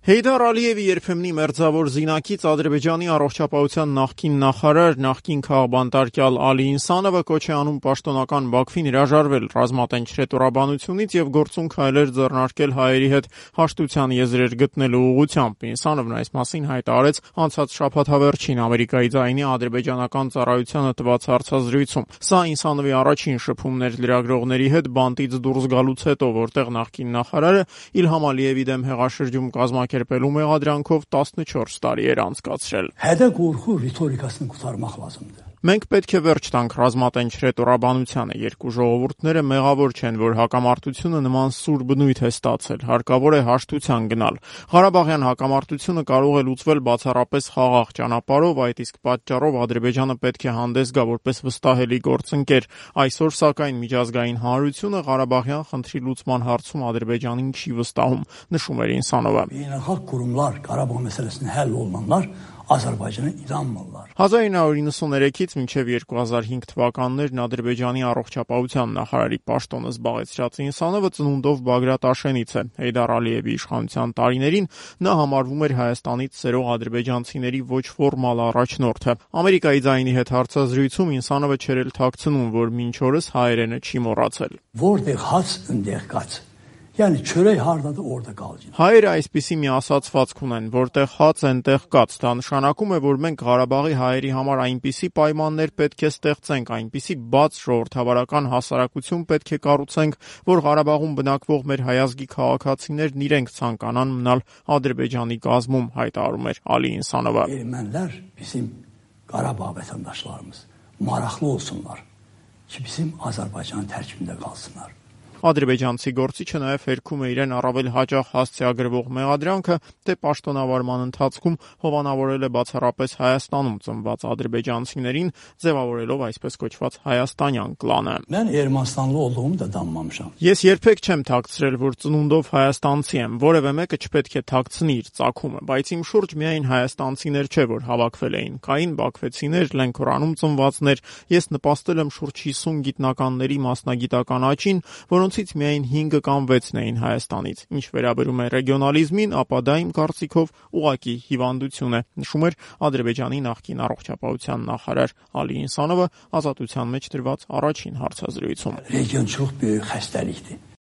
Հեյդար Ալիևի երբեմնի մերձավոր զինակից Ադրբեջանի առողջապահության նախկին նախարար, նախկին քաղբանտարկյալ Ալի Ինսանովը կոչ է անում պաշտոնական Բաքվին հրաժարվել ռազմատենչ ռետորաբանությունից եւ գործուն քայլեր ձեռնարկել հայերի հետ հաշտության եզրեր գտնելու ուղղությամբ։ Ինսանովն այս մասին հայտարարեց անցած շաբաթավերջին Ամերիկայի ձայնի ադրբեջանական ծառայությանը տված հարցազրույցում։ Սա Ինսանովի առաջին շփումն էր լրագրողների հետ բանտից դուրս գալուց հետո, որտեղ նախկին նախարարը Իլհամ Ալիևի դեմ հեղաշրջում կազմակերպելու մեղադրանքով 14 տարի էր անցկացրել։ Հետո գորխու ռիտորիկասն կուտարmaq լազımdı։ Մենք պետք է վերջ տանք ռազմատենչ ռետորաբանությանը։ Երկու ժողովուրդները մեղավոր չեն, որ հակամարտությունը նման սուր բնույթ է ստացել։ Հարկավոր է հաշտության գնալ։ Ղարաբաղյան հակամարտությունը կարող է լուծվել բացառապես խաղաղ ճանապարհով, այդ իսկ պատճառով Ադրբեջանը պետք է հանդես գա որպես վստահելի գործընկեր։ Այսօր սակայն միջազգային հանրությունը Ղարաբաղյան խնդրի լուծման հարցում Ադրբեջանին չի վստահում, նշում էր Ինսանովը։ Beynəlxalq qurumlar Qarabağ məsələsinin həll olunanlar Azərbaycana inanmırlar։ 1993-ից մինչև 2005 թվականներն Ադրբեջանի առողջապահության նախարարի պաշտոնը զբաղեցրած Ինսանովը ծնունդով Բագրատ Աշենից է։ Հեյդար Ալիևի իշխանության տարիներին նա համարվում էր Հայաստանից սերող ադրբեջանցիների ոչ ֆորմալ առաջնորդը։ Ամերիկայի ձայնի հետ հարցազրույցում Ինսանովը չէր էլ թաքցնում, որ մինչ օրս հայերենը չի մոռացել։ Որտեղ հաց ընդեղ կաց։ Yəni çörək hardadır orada qalacaq։ Հայերը այսպիսի մի ասացվածք ունեն, որտեղ հաց այնտեղ կաց։ Դա նշանակում է, որ մենք Ղարաբաղի հայերի համար այնպիսի պայմաններ պետք է ստեղծենք, այնպիսի բաց ժողովրդավարական հասարակություն պետք է կառուցենք, որ Ղարաբաղում բնակվող մեր հայազգի քաղաքացիներն իրենք ցանկանան մնալ Ադրբեջանի կազմում, հայտարարում էր Ալի Ինսանովը։ Ermənilər bizim Qarabağ vətəndaşlarımız maraqlı olsunlar ki bizim Azərbaycan tərkibində qalsınlar։ Ադրբեջանցի գործիչը նաև հերքում է իրեն առավել հաճախ հասցեագրվող մեղադրանքը, թե պաշտոնավարման ընթացքում հովանավորել է բացառապես Հայաստանում ծնված ադրբեջանցիներին, ձևավորելով այսպես կոչված հայաստանյան կլանը։ Mən Ermənistanlı olduğumu da danmamışam։ Ես երբեք չեմ թաքցրել, որ ծնունդով հայաստանցի եմ, որևէ մեկը չպետք է թաքցնի իր ծագումը, բայց իմ շուրջ միայն հայաստանցիներ չէ, որ հավաքվել էին, կային բաքվեցիներ, Լենքորանում ծնվածներ, ես նպաստել եմ շուրջ 50 գիտնականների մասնագիտական աճին, որոնցից միայն 5 կամ 6-ն էին Հայաստանից։ Ինչ վերաբերում է ռեգիոնալիզմին, ապա դա իմ կարծիքով ուղղակի հիվանդություն է, նշում էր Ադրբեջանի նախկին առողջապահության նախարար Ալի Ինսանովը ազատության մեջ դրված առաջին հարցազրույցում։ Region çox böyük xəstəlikdir։